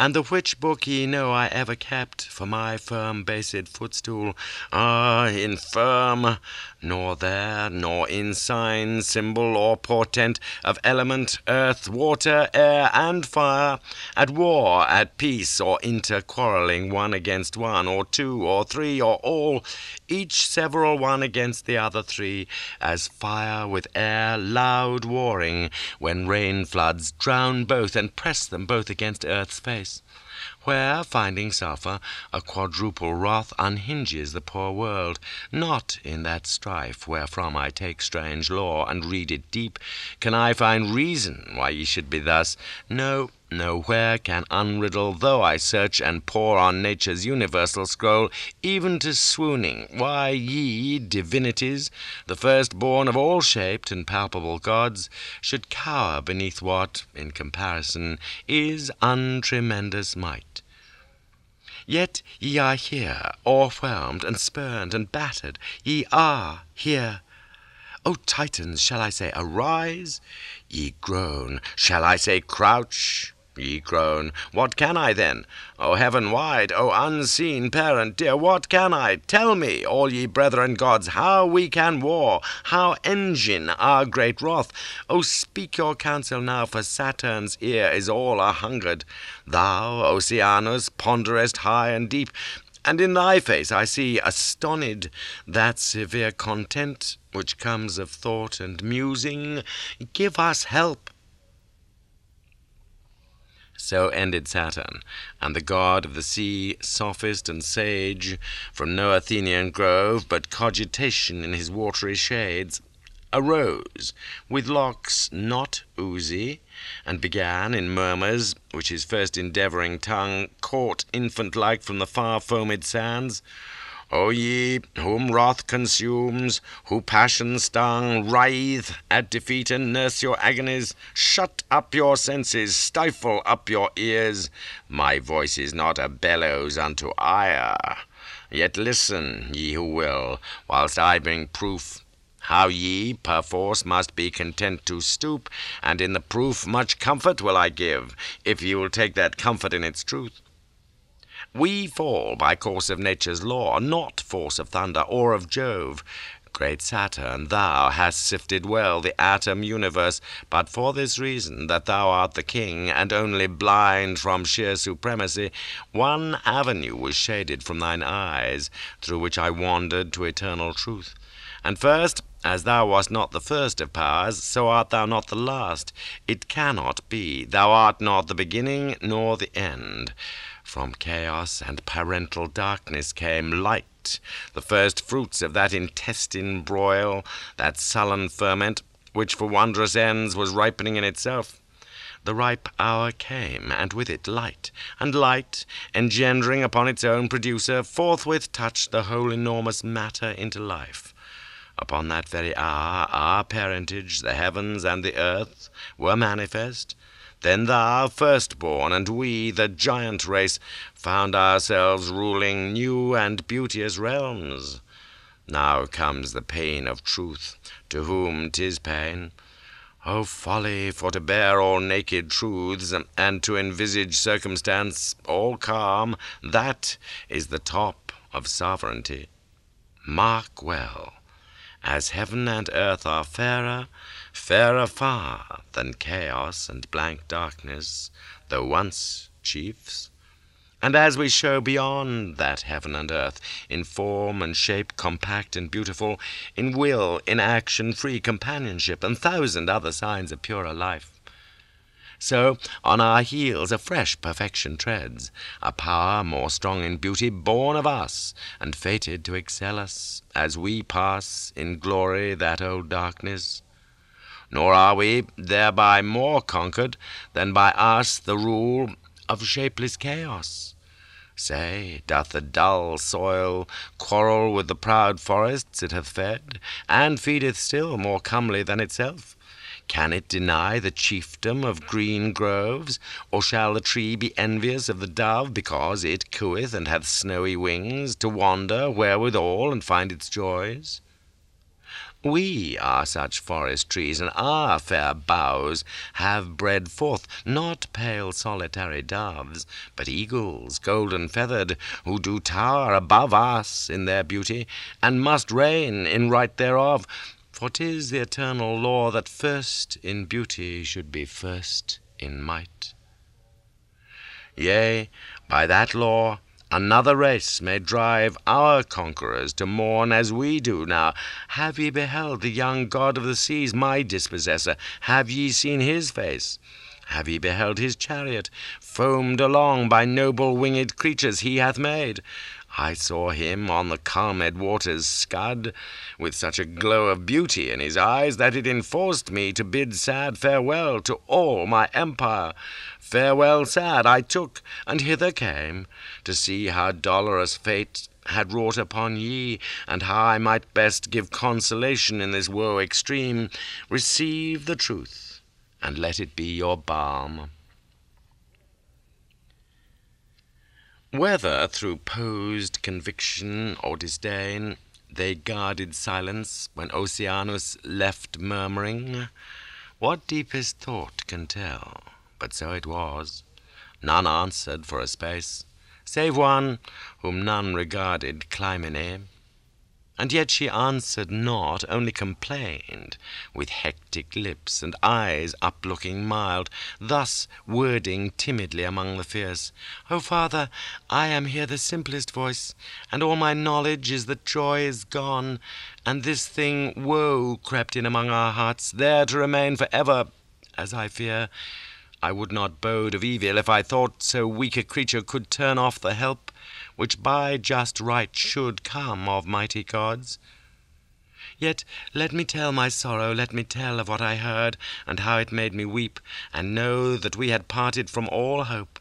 and the which book ye know I ever kept for my firm based footstool. Ah, infirm! Nor there, nor in sign, symbol, or portent of element, earth, water, air, and fire, at war, at peace, or inter-quarrelling one against one, or two, or three, or all, each several one against the other three, as fire with air loud warring, when rain floods drown both and press them both against earth's face, where, finding sulphur, a quadruple wrath unhinges the poor world. Not in that strife wherefrom I take strange law and read it deep, can I find reason why ye should be thus. No, nowhere can unriddle, though I search and pore on nature's universal scroll, even to swooning, why ye, divinities, the firstborn of all shaped and palpable gods, should cower beneath what, in comparison, is untremendous might. Yet ye are here, o'erwhelmed and spurned and battered, ye are here. O Titans, shall I say arise? Ye groan. Shall I say crouch? Ye groan. What can I then? O heaven wide, O unseen parent dear, what can I? Tell me, all ye brethren gods, how we can war, how engine our great wrath. O speak your counsel now, for Saturn's ear is all a-hungered. Thou, Oceanus, ponderest high and deep, and in thy face I see, astonied, that severe content which comes of thought and musing. Give us help. So ended Saturn, and the god of the sea, sophist and sage, from no Athenian grove, but cogitation in his watery shades, arose, with locks not oozy, and began in murmurs, which his first endeavouring tongue caught infant-like from the far-foamed sands. O ye, whom wrath consumes, who passion stung, writhe at defeat and nurse your agonies, shut up your senses, stifle up your ears. My voice is not a bellows unto ire. Yet listen, ye who will, whilst I bring proof, how ye, perforce, must be content to stoop, and in the proof much comfort will I give, if ye will take that comfort in its truth. We fall by course of nature's law, not force of thunder or of Jove. Great Saturn, thou hast sifted well the atom universe, but for this reason, that thou art the king, and only blind from sheer supremacy. One avenue was shaded from thine eyes, through which I wandered to eternal truth. And first, as thou wast not the first of powers, so art thou not the last. It cannot be. Thou art not the beginning nor the end. From chaos and parental darkness came light, the first fruits of that intestine broil, that sullen ferment, which for wondrous ends was ripening in itself. The ripe hour came, and with it light, and light, engendering upon its own producer, forthwith touched the whole enormous matter into life. Upon that very hour our parentage, the heavens and the earth, were manifest. Then thou, firstborn, and we, the giant race, found ourselves ruling new and beauteous realms. Now comes the pain of truth, to whom 'tis pain. O folly, for to bear all naked truths, and to envisage circumstance all calm, that is the top of sovereignty. Mark well, as heaven and earth are fairer, fairer far than chaos and blank darkness, though once chiefs. And as we show beyond that heaven and earth, in form and shape compact and beautiful, in will, in action, free companionship, and thousand other signs of purer life, so on our heels a fresh perfection treads, a power more strong in beauty, born of us, and fated to excel us, as we pass in glory that old darkness. Nor are we thereby more conquered than by us the rule of shapeless chaos. Say, doth the dull soil quarrel with the proud forests it hath fed, and feedeth still more comely than itself? Can it deny the chiefdom of green groves, or shall the tree be envious of the dove, because it cooeth and hath snowy wings, to wander wherewithal and find its joys? We are such forest trees, and our fair boughs have bred forth not pale solitary doves, but eagles golden feathered, who do tower above us in their beauty, and must reign in right thereof. For 'tis the eternal law that first in beauty should be first in might. Yea, by that law another race may drive our conquerors to mourn as we do now. Have ye beheld the young god of the seas, my dispossessor? Have ye seen his face? Have ye beheld his chariot, foamed along by noble winged creatures he hath made? I saw him on the calmed waters scud, with such a glow of beauty in his eyes that it enforced me to bid sad farewell to all my empire. Farewell sad I took, and hither came, to see how dolorous fate had wrought upon ye, and how I might best give consolation in this woe extreme. Receive the truth, and let it be your balm. Whether through posed conviction or disdain they guarded silence when Oceanus left murmuring, what deepest thought can tell? But so it was. None answered for a space, save one whom none regarded, Clymene. And yet she answered not, only complained, with hectic lips and eyes up-looking mild, thus wording timidly among the fierce, O father, I am here the simplest voice, and all my knowledge is that joy is gone, and this thing woe crept in among our hearts, there to remain for ever, as I fear. I would not bode of evil if I thought so weak a creature could turn off the help which by just right should come of mighty gods. Yet let me tell my sorrow, let me tell of what I heard, and how it made me weep, and know that we had parted from all hope.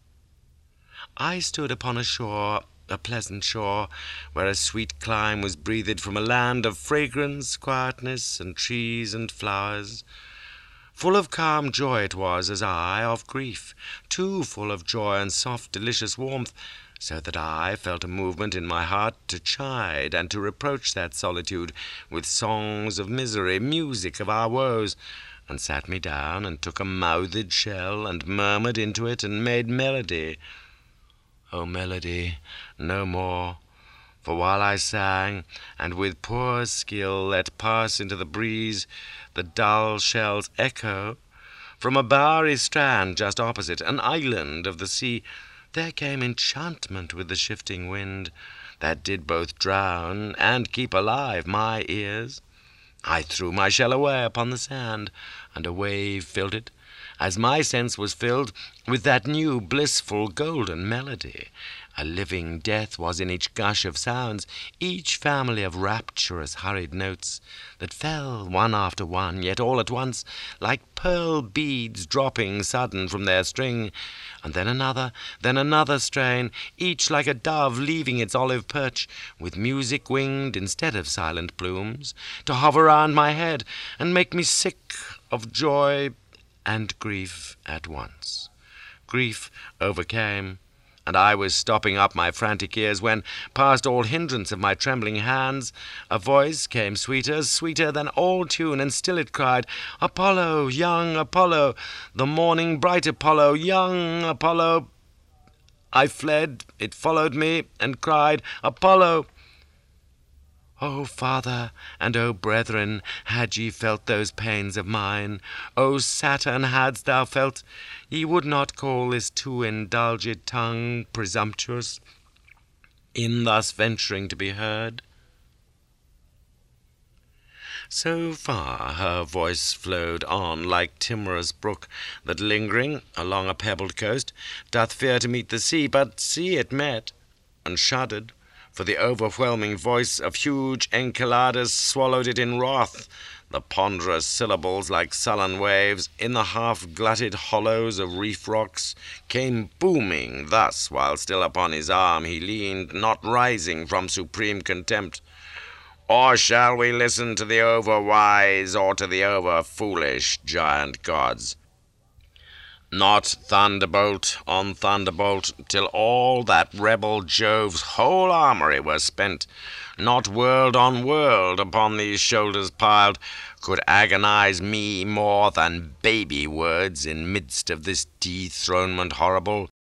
I stood upon a shore, a pleasant shore, where a sweet clime was breathed from a land of fragrance, quietness, and trees and flowers. Full of calm joy it was, as I of grief, too full of joy and soft delicious warmth, so that I felt a movement in my heart to chide and to reproach that solitude with songs of misery, music of our woes, and sat me down and took a mouthed shell and murmured into it and made melody. O melody, no more, for while I sang, and with poor skill let pass into the breeze the dull shell's echo, from a bowery strand just opposite, an island of the sea, there came enchantment with the shifting wind, that did both drown and keep alive my ears. I threw my shell away upon the sand, and a wave filled it, as my sense was filled with that new blissful golden melody. A living death was in each gush of sounds, each family of rapturous hurried notes, that fell one after one, yet all at once, like pearl beads dropping sudden from their string, and then another strain, each like a dove leaving its olive perch, with music winged instead of silent plumes, to hover round my head, and make me sick of joy and grief at once. Grief overcame, and I was stopping up my frantic ears when, past all hindrance of my trembling hands, a voice came sweeter, sweeter than all tune, and still it cried, Apollo, young Apollo, the morning bright Apollo, young Apollo. I fled, it followed me, and cried, Apollo. O Father, and O brethren, had ye felt those pains of mine? O Saturn, hadst thou felt, ye would not call this too indulged tongue presumptuous, in thus venturing to be heard? So far her voice flowed on, like timorous brook, that lingering along a pebbled coast, doth fear to meet the sea, but sea it met, and shuddered, for the overwhelming voice of huge Enceladus swallowed it in wrath. The ponderous syllables, like sullen waves, in the half-glutted hollows of reef rocks, came booming thus, while still upon his arm he leaned, not rising from supreme contempt. Or shall we listen to the over-wise, or to the over-foolish giant gods? Not thunderbolt on thunderbolt, till all that rebel Jove's whole armory were spent, not world on world upon these shoulders piled, could agonize me more than baby words in midst of this dethronement horrible.